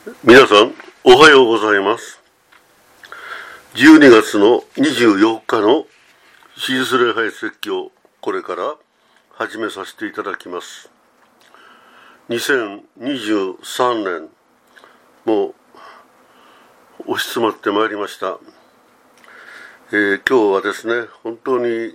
皆さん、おはようございます。12月の24日のシーズ礼拝説教、これから始めさせていただきます。2023年、もう押し詰まってまいりました。今日はですね、本当に、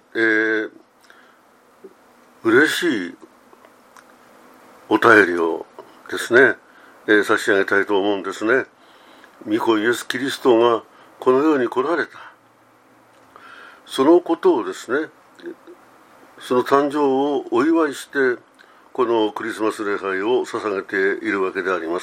嬉しいお便りをですね、差し上げたいと思うんですね。御子イエス・キリストがこの世に来られた、そのことをですね、その誕生をお祝いしてこのクリスマス礼拝を捧げているわけであります。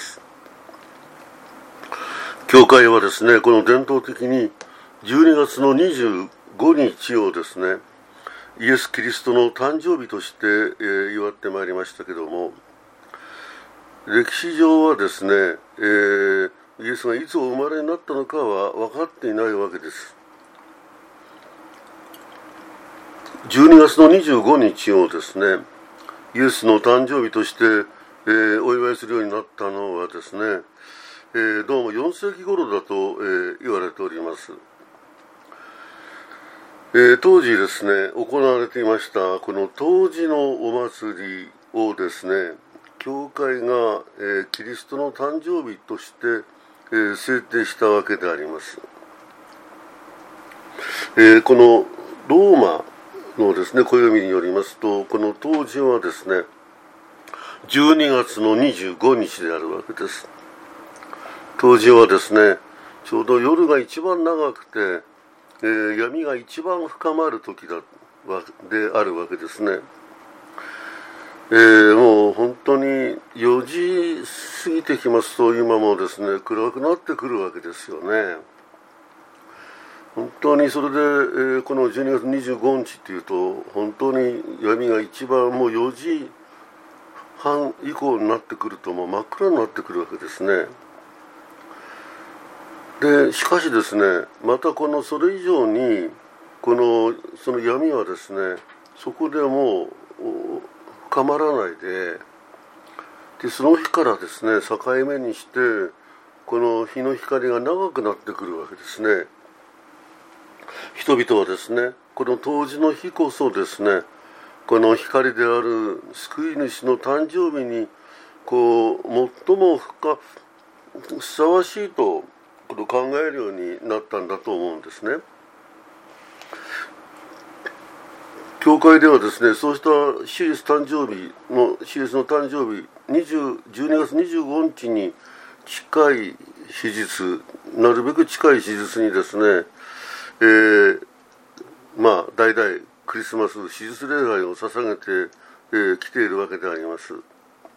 教会はですね、この伝統的に12月の25日をですね、イエス・キリストの誕生日として、祝ってまいりましたけども、歴史上はですね、イエスがいつお生まれになったのかは分かっていないわけです。12月の25日をですね、イエスの誕生日として、お祝いするようになったのはですね、どうも4世紀頃だと、言われております。当時ですね、行われていましたこの冬至のお祭りをですね、教会が、キリストの誕生日として、制定したわけであります。このローマのですね、暦によりますと、この冬至はですね、12月の25日であるわけです。冬至はですね、ちょうど夜が一番長くて、闇が一番深まる時であるわけですね。もう本当に4時過ぎてきますと、今もですね、暗くなってくるわけですよね。本当にそれで、この12月25日っていうと、本当に闇が一番もう4時半以降になってくると、もう真っ暗になってくるわけですね。でしかしですね、またそれ以上にその闇はですね、そこでもう深まらないで、その日からですね、境目にしてこの日の光が長くなってくるわけですね。人々はですね、この冬至の日こそですね、この光である救い主の誕生日に最もふさわしいと考えるようになったんだと思うんですね。教会ではですね、そうしたシリスの誕生日12月25日に近い日日、なるべく近い日日にですね、代々クリスマス日日礼拝を捧げてきているわけであります。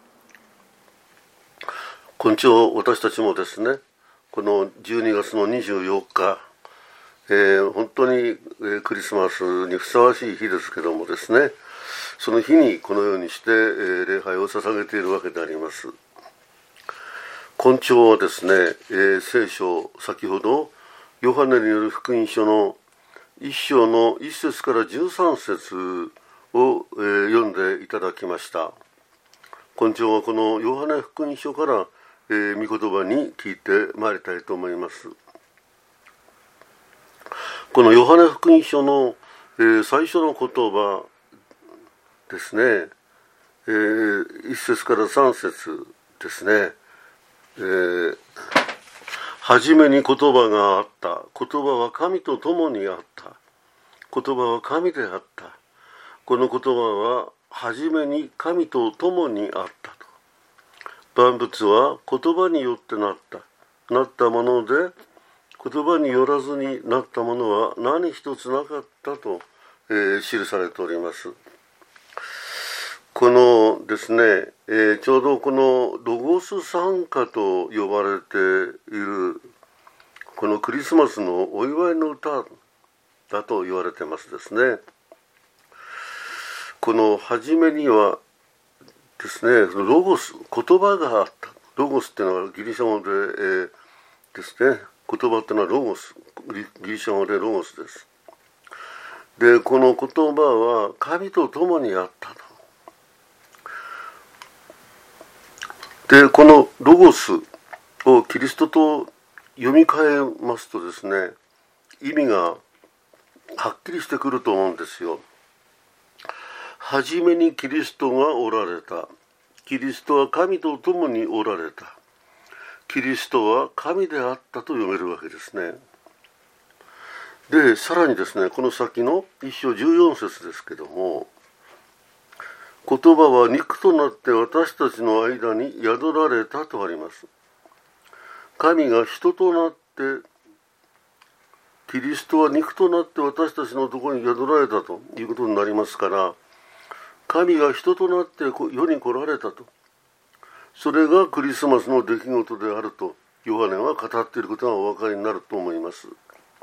今朝私たちもですね、この12月の24日、本当にクリスマスにふさわしい日ですけどもですね、その日にこのようにして礼拝を捧げているわけであります。今朝はですね、聖書、先ほどヨハネによる福音書の1章の1節から13節を読んでいただきました。今朝はこのヨハネ福音書から御言葉に聞いてまいりたいと思います。このヨハネ福音書の、最初の言葉ですね、1節から3節ですね、初めに言葉があった。言葉は神と共にあった。言葉は神であった。この言葉は初めに神と共にあったと。万物は言葉によってなったもので、言葉によらずになったものは何一つなかったと、記されております。このですね、ちょうどこのロゴス賛歌と呼ばれているこのクリスマスのお祝いの歌だと言われてますですね。この初めにはですね、ロゴス、言葉があった。ロゴスっていうのはギリシャ語で、ですね、言葉っていうのはロゴス、ギリシャ語でロゴスです。で、この言葉は神と共にあったと。で、このロゴスをキリストと読み替えますとですね、意味がはっきりしてくると思うんですよ。はじめにキリストがおられた。キリストは神と共におられた。キリストは神であったと読めるわけですね。で、さらにですね、この先の1章14節ですけども、言葉は肉となって私たちの間に宿られたとあります。神が人となって、キリストは肉となって私たちのところに宿られたということになりますから、神が人となって世に来られたと。それがクリスマスの出来事であると、ヨハネは語っていることがお分かりになると思います。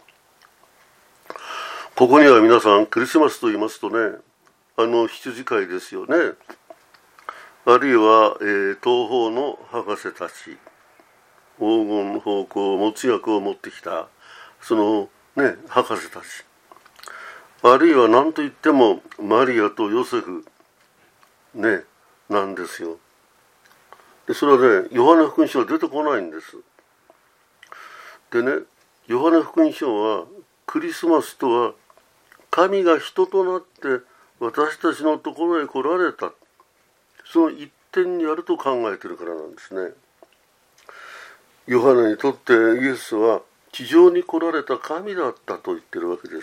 ここには皆さん、クリスマスと言いますとね、羊飼いですよね。あるいは、東方の博士たち、黄金宝庫没薬を持ってきた、そのね、博士たち。あるいは何と言っても、マリアとヨセフ、ね、なんですよ。で、それはね、ヨハネ福音書は出てこないんです。でね、ヨハネ福音書は、クリスマスとは、神が人となって私たちのところへ来られた。その一点にあると考えているからなんですね。ヨハネにとってイエスは地上に来られた神だったと言っているわけです。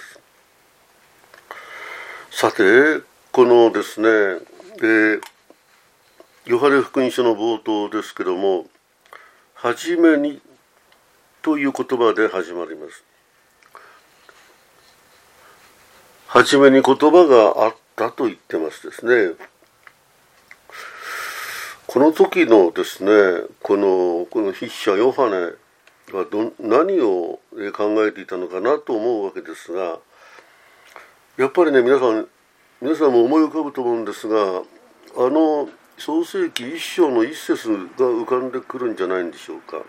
さて、このですね、ヨハネ福音書の冒頭ですけども、はじめにという言葉で始まります。はじめに言葉があったと言ってますですね。この時のですね、この筆者ヨハネは何を考えていたのかなと思うわけですが、やっぱりね、皆さんも思い浮かぶと思うんですが、創世記1章の1節が浮かんでくるんじゃないんでしょうか。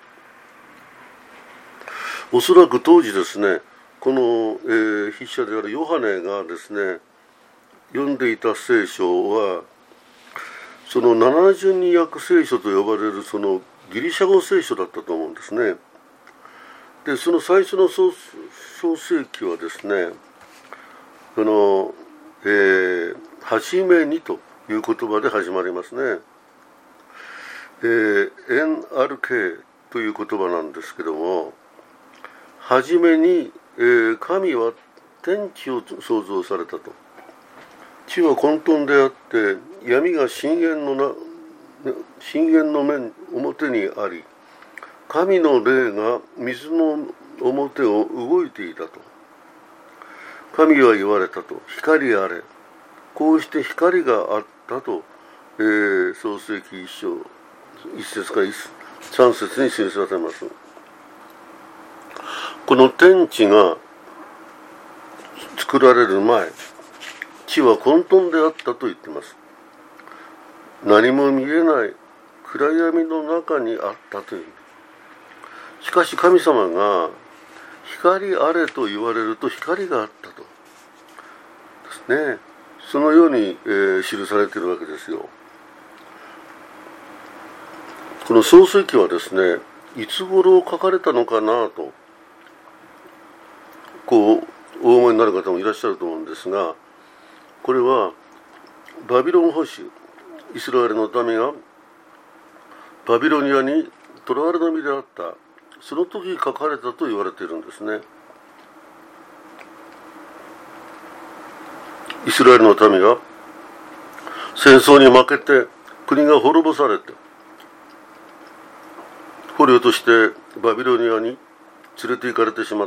おそらく当時ですね、この、筆者であるヨハネがですね、読んでいた聖書は、その72訳聖書と呼ばれるそのギリシャ語聖書だったと思うんですね。で、その最初の創世記はですね、はじめにという言葉で始まりますね。NRK という言葉なんですけども、はじめに、神は天地を創造されたと。地は混沌であって闇が深淵の面表にあり、神の霊が水の表を動いていたと。神は言われたと、光あれ。こうして光があったと、創世記1章1節から3節に記されています。この天地が作られる前、地は混沌であったと言っています。何も見えない暗闇の中にあったという。しかし神様が光あれと言われると光があったとですね。そのように、記されているわけですよ。この創世記はですね、いつ頃書かれたのかなとお思いになる方もいらっしゃると思うんですが、これはバビロン捕囚、イスラエルの民がバビロニアに囚われの身であった、その時書かれたと言われているんですね。イスラエルの民が戦争に負けて国が滅ぼされて、捕虜としてバビロニアに連れて行かれてしまった。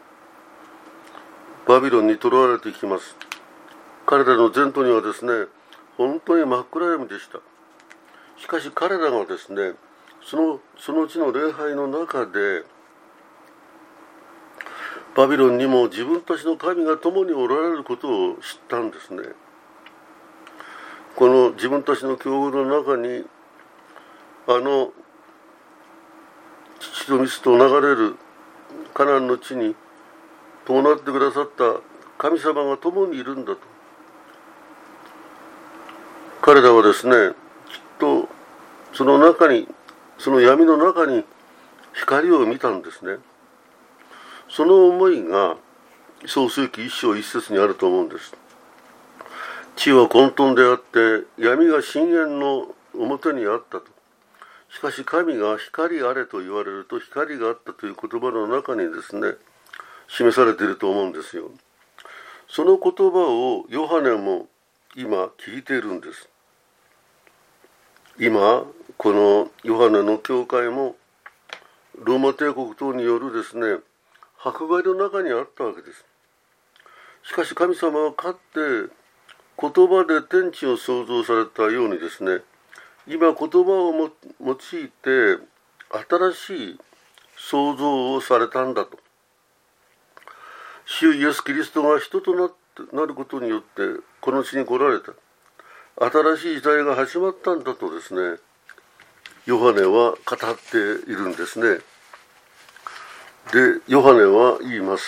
バビロンに囚われていきます。彼らの前途にはですね、本当に真っ暗闇でした。しかし彼らがですね、その地の礼拝の中で、バビロンにも自分たちの神が共におられることを知ったんですね。この自分たちの境遇の中に、血と水と流れるカナンの地に伴ってくださった神様が共にいるんだと。彼らはですね、きっとその中に、その闇の中に光を見たんですね。その思いが創世記一章一節にあると思うんです。地は混沌であって闇が深淵の表にあったと。しかし神が光あれと言われると光があったという言葉の中にですね、示されていると思うんですよ。その言葉をヨハネも今聞いているんです。今このヨハネの教会もローマ帝国等によるですね、迫害の中にあったわけです。しかし神様はかって言葉で天地を創造されたようにですね、今言葉を用いて新しい創造をされたんだと。主イエス・キリストが人となることによってこの地に来られた。新しい時代が始まったんだとですね、ヨハネは語っているんですね。で、ヨハネは言います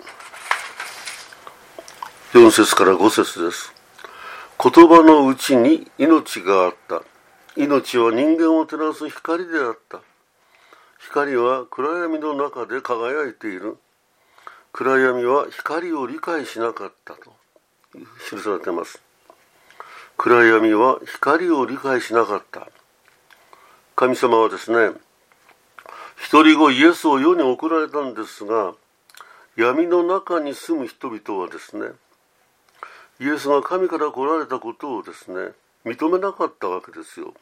。4節から5節です。言葉のうちに命があった。命は人間を照らす光であった。光は暗闇の中で輝いている。暗闇は光を理解しなかったと記されています。暗闇は光を理解しなかった。神様はですね、一人子イエスを世に送られたんですが、闇の中に住む人々はですね、イエスが神から来られたことをですね、認めなかったわけですよ。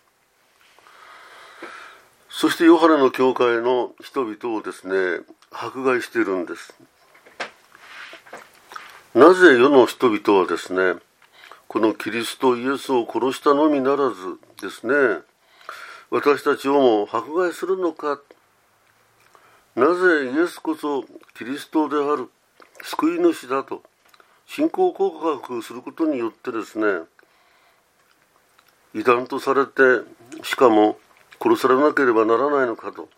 そしてヨハネの教会の人々をですね、迫害しているんです。なぜ世の人々はですね、このキリストイエスを殺したのみならずですね、私たちをも迫害するのか。なぜイエスこそキリストである救い主だと信仰告白することによってですね、異端とされて、しかも殺されなければならないのかと。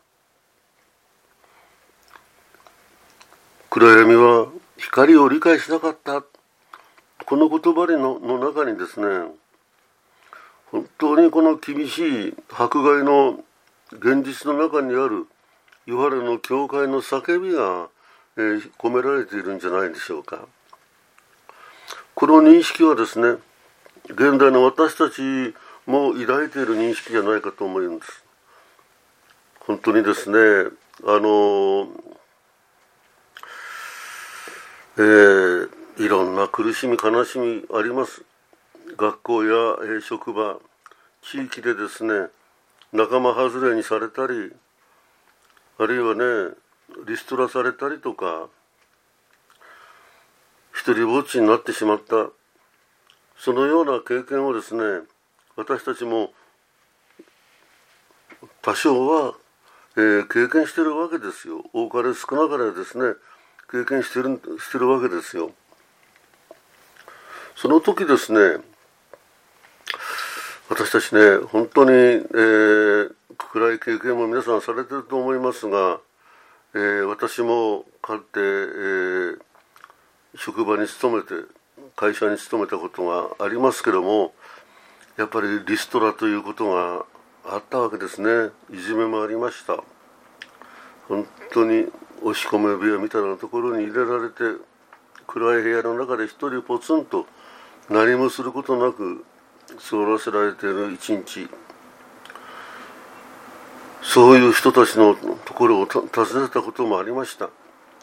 暗闇は光を理解しなかった。この言葉の中にですね、本当にこの厳しい迫害の現実の中にあるヨハネの教会の叫びが、込められているんじゃないでしょうか。この認識はですね、現代の私たちも抱いている認識じゃないかと思うんです。本当にですね、いろんな苦しみ悲しみあります。学校や、職場地域でですね、仲間外れにされたり、あるいはね、リストラされたりとか、一人ぼっちになってしまった、そのような経験をですね、私たちも多少は、経験しているわけですよ。多かれ少なかれですね、経験してるわけですよ。その時ですね、私たちね、本当に、暗い経験も皆さんされていると思いますが、私もかつて、職場に勤めて会社に勤めたことがありますけども、やっぱりリストラということがあったわけですね。いじめもありました。本当に押し込め部屋みたいなところに入れられて、暗い部屋の中で一人ポツンと何もすることなく過ごらせられている一日、そういう人たちのところを訪ねたこともありました。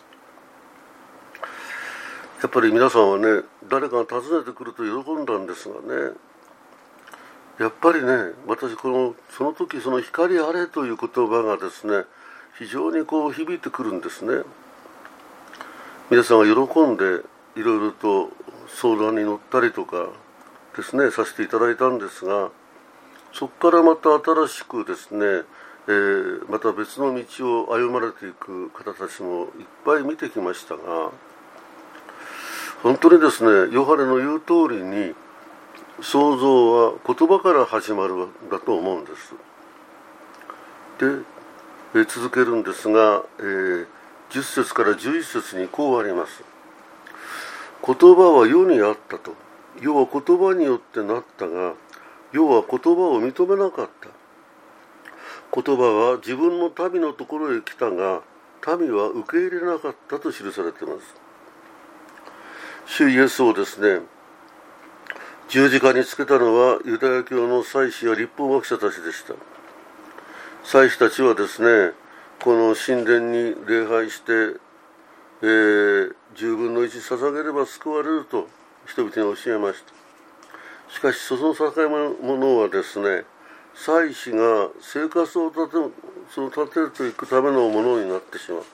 やっぱり皆さんはね、誰かが訪ねてくると喜んだんですがね、やっぱりね、私その時その光あれという言葉がですね、非常に響いてくるんですね。皆さんが喜んでいろいろと相談に乗ったりとかですね、させていただいたんですが、そこからまた新しくですね、また別の道を歩まれていく方たちもいっぱい見てきましたが、本当にですね、ヨハネの言う通りに創造は言葉から始まるんだと思うんです。で、続けるんですが、10節から11節にこうあります。言葉は世にあったと。世は言葉によってなったが、世は言葉を認めなかった。 言葉は自分の民のところへ来たが、民は受け入れなかったと記されています。主イエスをですね、十字架につけたのはユダヤ教の祭司や律法学者たちでした。祭司たちはですね、この神殿に礼拝して、10分の1捧げれば救われると人々に教えました。しかしその捧げ物はですね、祭司が生活を立てていくためのものになってしまう。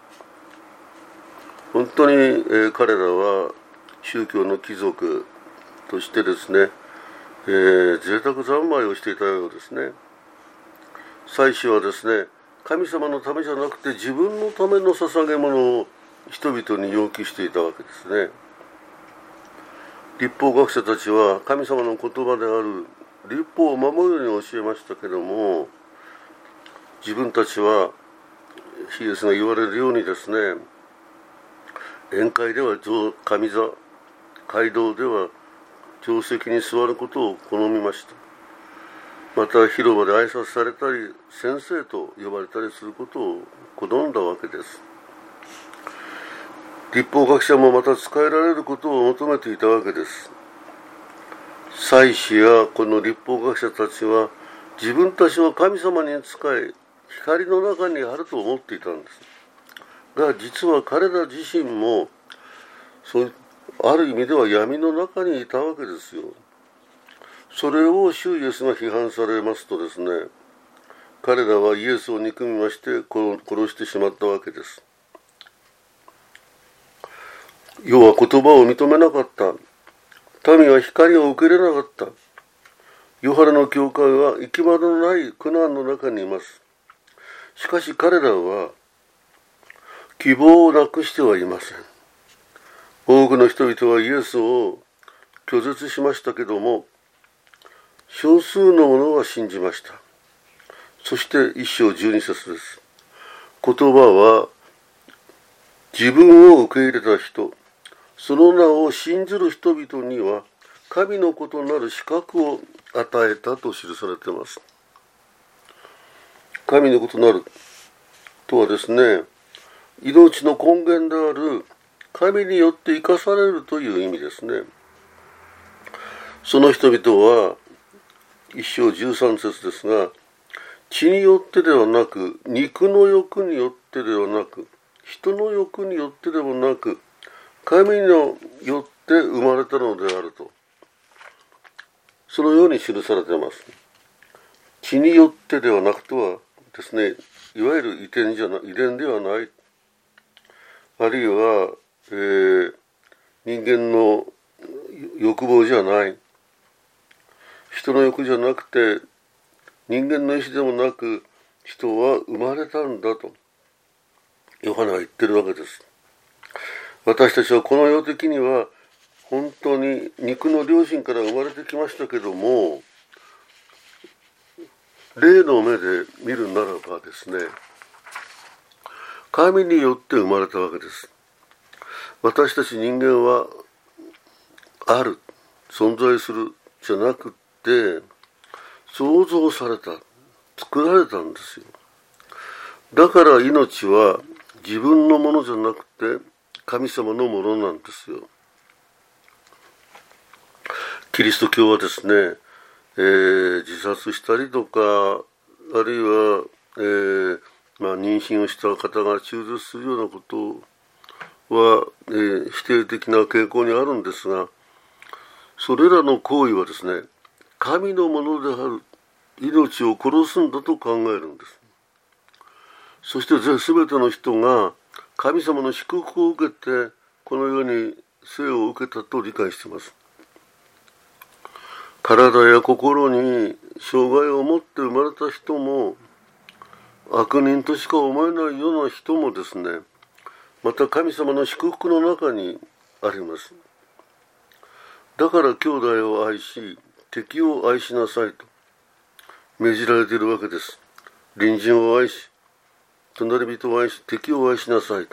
本当に、彼らは宗教の貴族としてですね、贅沢三昧をしていたようですね。祭司はですね、神様のためじゃなくて自分のための捧げ物を人々に要求していたわけですね。律法学者たちは神様の言葉である律法を守るように教えましたけども、自分たちはイエスが言われるようにですね、宴会では上座、街道では定席に座ることを好みました。また広場で挨拶されたり、先生と呼ばれたりすることを好んだわけです。律法学者もまた仕えられることを求めていたわけです。祭司やこの律法学者たちは自分たちは神様に仕え、光の中にあると思っていたんです。が実は彼ら自身もある意味では闇の中にいたわけですよ。それを主イエスが批判されますとですね、彼らはイエスを憎みまして殺してしまったわけです。要は言葉を認めなかった。民は光を受け入れなかった。ヨハネの教会は行き場のない苦難の中にいます。しかし彼らは希望をなくしてはいません。多くの人々はイエスを拒絶しましたけども、少数の者は信じました。そして1章12節です。言葉は自分を受け入れた人、その名を信ずる人々には神の子となる資格を与えたと記されています。神の子となるとはですね、命の根源である神によって生かされるという意味ですね。その人々は1章13節ですが、血によってではなく、肉の欲によってではなく、人の欲によってでもなく、神のよって生まれたのであると、そのように記されています。血によってではなくとはですね、いわゆる遺伝ではない、あるいは、人間の欲望じゃない、人の欲じゃなくて人間の意志でもなく、人は生まれたんだとヨハネは言ってるわけです。私たちはこの世的には本当に肉の両親から生まれてきましたけども、霊の目で見るならばですね、神によって生まれたわけです。私たち人間はある、存在するじゃなくって創造された、作られたんですよ。だから命は自分のものじゃなくて神様のものなんですよ。キリスト教はですね、自殺したりとか、あるいは、妊娠をした方が中絶するようなことは、否定的な傾向にあるんですが、それらの行為はですね、神のものである、命を殺すんだと考えるんです。そして全ての人が神様の祝福を受けてこの世に生を受けたと理解しています。体や心に障害を持って生まれた人も、悪人としか思えないような人もですね、また神様の祝福の中にあります。だから兄弟を愛し、敵を愛しなさいと命じられているわけです。隣人を愛し、隣人を愛し、敵を愛しなさいと。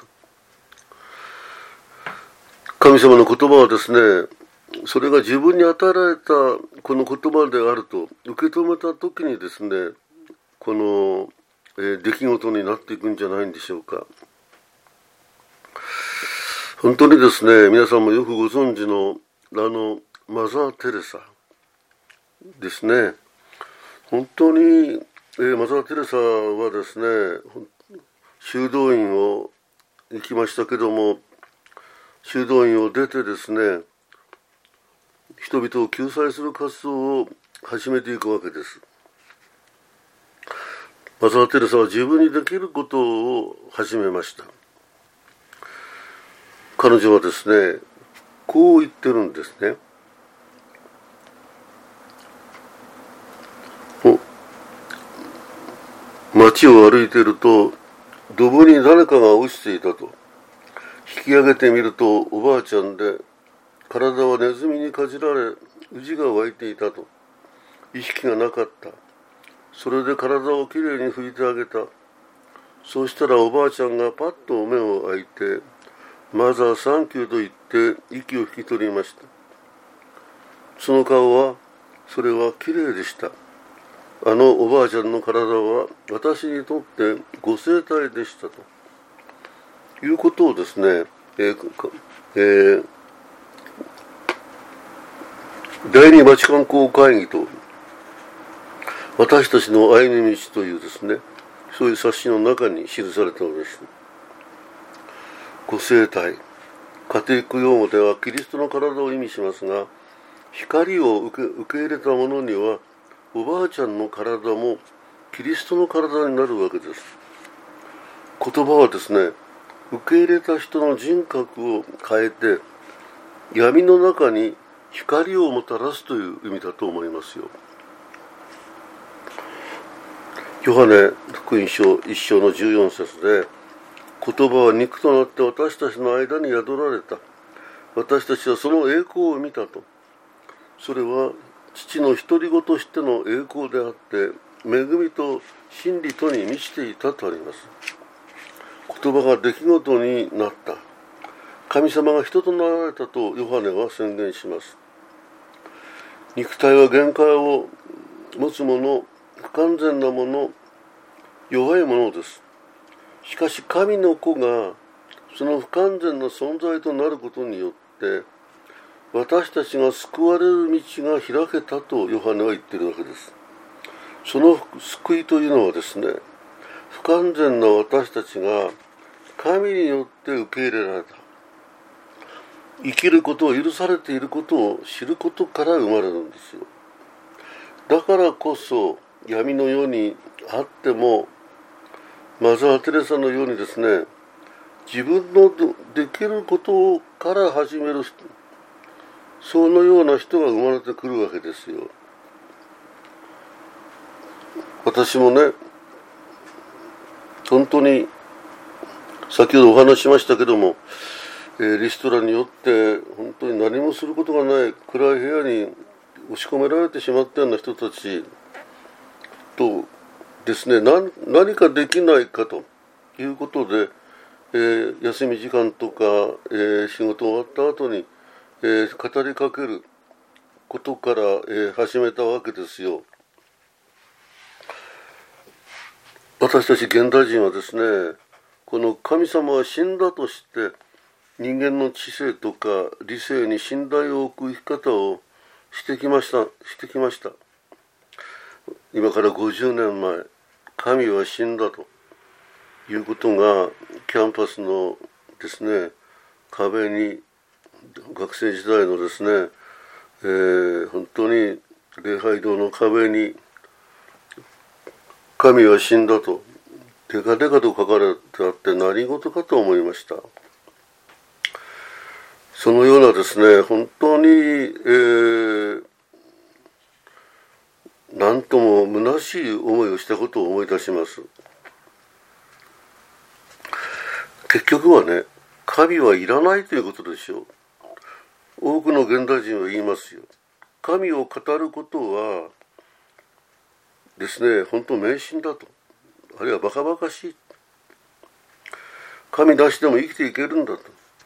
神様の言葉はですね、それが自分に与えられたこの言葉であると受け止めたときにですね、 この、出来事になっていくんじゃないんでしょうか。本当にですね、皆さんもよくご存知のマザー・テレサですね。本当に、マザー・テレサはですね、修道院を行きましたけども、修道院を出てですね、人々を救済する活動を始めていくわけです。マザー・テレサは自分にできることを始めました。彼女はですね、こう言ってるんですね。街を歩いていると、ドブに誰かが落ちていたと。引き上げてみるとおばあちゃんで、体はネズミにかじられ、蛆が湧いていたと。意識がなかった。それで体をきれいに拭いてあげた。そうしたらおばあちゃんがパッと目を開いて、マザーサンキューと言って息を引き取りました。その顔は、それはきれいでした。あのおばあちゃんの体は私にとってご生体でしたということをですね、第二バチカン公会議と私たちの歩み道というですね、そういう冊子の中に記されたのです。ご生体、カティック用語ではキリストの体を意味しますが、光を受け入れた者にはおばあちゃんの体もキリストの体になるわけです。言葉はですね、受け入れた人の人格を変えて闇の中に光をもたらすという意味だと思いますよ。ヨハネ福音書1章の14節で、言葉は肉となって私たちの間に宿られた。私たちはその栄光を見たと。それは父の独り子としての栄光であって、恵みと真理とに満ちていたとあります。言葉が出来事になった。神様が人となられたとヨハネは宣言します。肉体は限界を持つもの、不完全なもの、弱いものです。しかし神の子がその不完全な存在となることによって、私たちが救われる道が開けたとヨハネは言っているわけです。その救いというのはですね、不完全な私たちが神によって受け入れられた。生きることを許されていることを知ることから生まれるんですよ。だからこそ闇の世にあっても、マザー・テレサのようにですね、自分のできることから始める人、そのような人が生まれてくるわけですよ。私もね、本当に先ほどお話ししましたけども、リストラによって本当に何もすることがない暗い部屋に押し込められてしまったような人たちとですね、何かできないかということで、休み時間とか、仕事終わった後に、語りかけることから、始めたわけですよ。私たち現代人はですね、この神様は死んだとして人間の知性とか理性に信頼を置く生き方をしてきました。今から50年前、神は死んだということがキャンパスのですね、壁に、学生時代のですね、本当に礼拝堂の壁に神は死んだとデカデカと書かれてあって何事かと思いました。そのようなですね、本当に、何とも虚しい思いをしたことを思い出します。結局はね、神はいらないということでしょう。多くの現代人は言いますよ。神を語ることはですね、本当迷信だと。あるいはバカバカしい。神なしでも生きていけるんだと。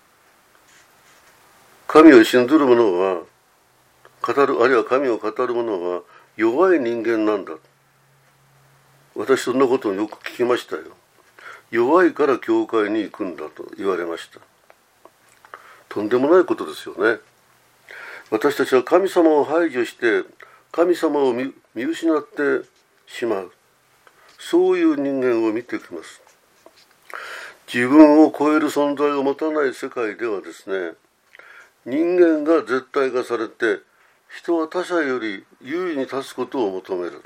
神を信ずる者は語る、あるいは神を語る者は弱い人間なんだ私そんなことをよく聞きましたよ。弱いから教会に行くんだと言われました。とんでもないことですよね。私たちは神様を排除して神様を見失ってしまう、そういう人間を見てきます。自分を超える存在を持たない世界ではですね、人間が絶対化されて、人は他者より優位に立つことを求める。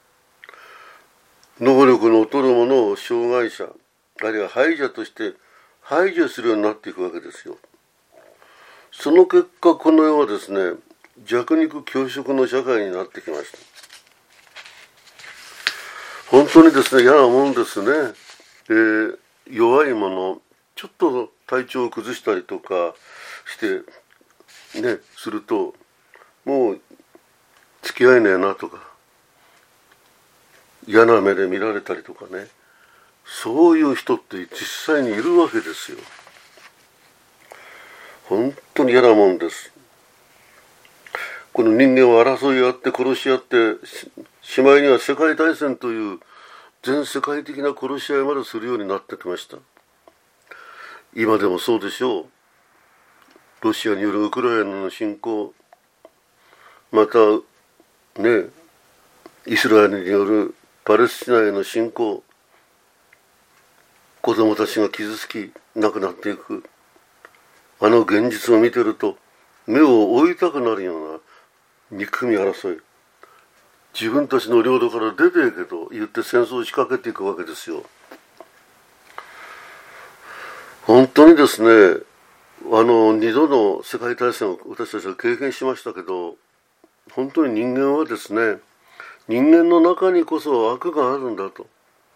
能力の劣る者を障害者、あるいは排者として排除するようになっていくわけですよ。その結果、この世はですね、弱肉強食の社会になってきました。本当にですね、嫌なもんですね。弱い者、ちょっと体調を崩したりとかしてね、すると、もう付き合えねえなとか、嫌な目で見られたりとかね、そういう人って実際にいるわけですよ。本当に嫌なもんです。この人間は争い合って殺し合って、しまいには世界大戦という全世界的な殺し合いまでするようになってきました。今でもそうでしょう。ロシアによるウクライナの侵攻、またね、イスラエルによるパレスチナへの侵攻、子供たちが傷つき亡くなっていく、あの現実を見てると目を覆いたくなるような憎み争い、自分たちの領土から出ていけと言って戦争を仕掛けていくわけですよ。本当にですね、2度の世界大戦を私たちは経験しましたけど、本当に人間はですね、人間の中にこそ悪があるんだと。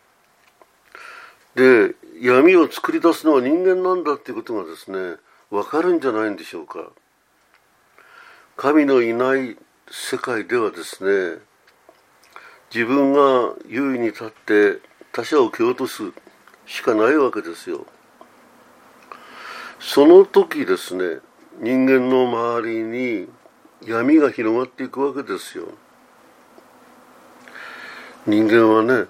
で、闇を作り出すのは人間なんだっていうことがですね、わかるんじゃないんでしょうか。神のいない世界ではですね、自分が優位に立って他者を蹴落とすしかないわけですよ。その時ですね、人間の周りに闇が広がっていくわけですよ。人間はね、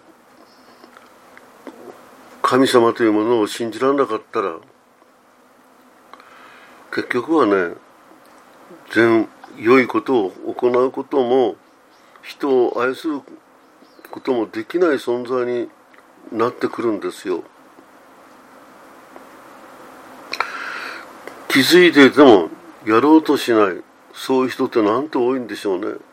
神様というものを信じられなかったら、結局はね、良いことを行うことも、人を愛することもできない存在になってくるんですよ。気づいていてもやろうとしない、そういう人ってなんて多いんでしょうね。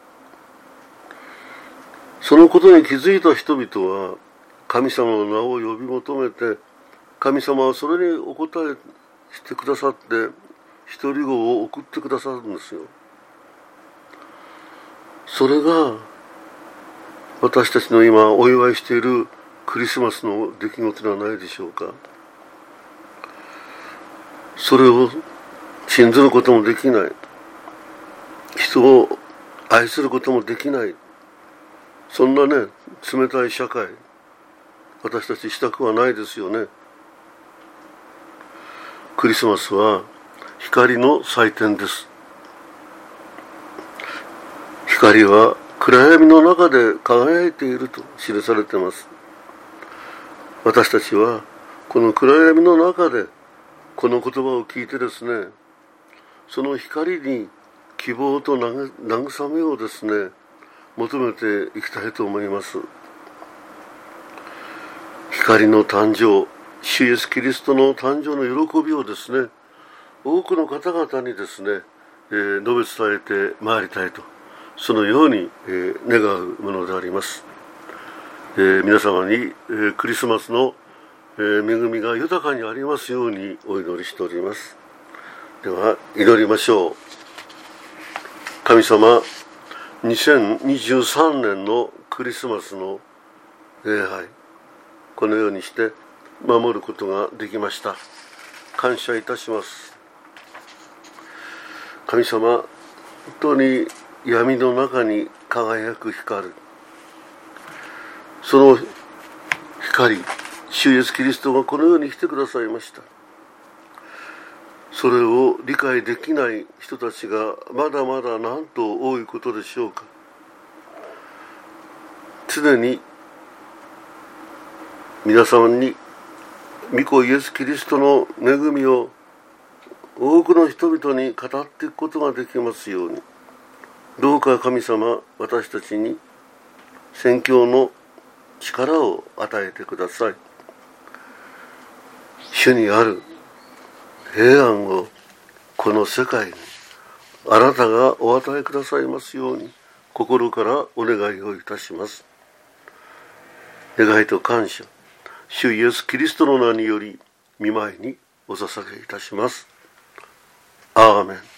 そのことに気づいた人々は神様の名を呼び求めて、神様はそれにお答えしてくださって一人子を送ってくださるんですよ。それが私たちの今お祝いしているクリスマスの出来事ではないでしょうか。それを信ずることもできない、人を愛することもできない、そんなね、冷たい社会、私たちしたくはないですよね。クリスマスは光の祭典です。光は暗闇の中で輝いていると記されています。私たちはこの暗闇の中でこの言葉を聞いてですね、その光に希望と慰めをですね、求めていきたいと思います。光の誕生、主イエスキリストの誕生の喜びをですね、多くの方々にですね、述べ伝えてまいりたいと、そのように、願うものであります。皆様に、クリスマスの、恵みが豊かにありますようにお祈りしております。では祈りましょう。神様、2023年のクリスマスの礼拝、このようにして守ることができました。感謝いたします。神様、本当に闇の中に輝く光、その光、主イエスキリストがこの世に来てくださいました。それを理解できない人たちがまだまだなんと多いことでしょうか。常に皆様に御子イエス・キリストの恵みを多くの人々に語っていくことができますように、どうか神様、私たちに宣教の力を与えてください。主にある平安をこの世界にあなたがお与えくださいますように、心からお願いをいたします。願いと感謝、主イエス・キリストの名により御前にお捧げいたします。アーメン。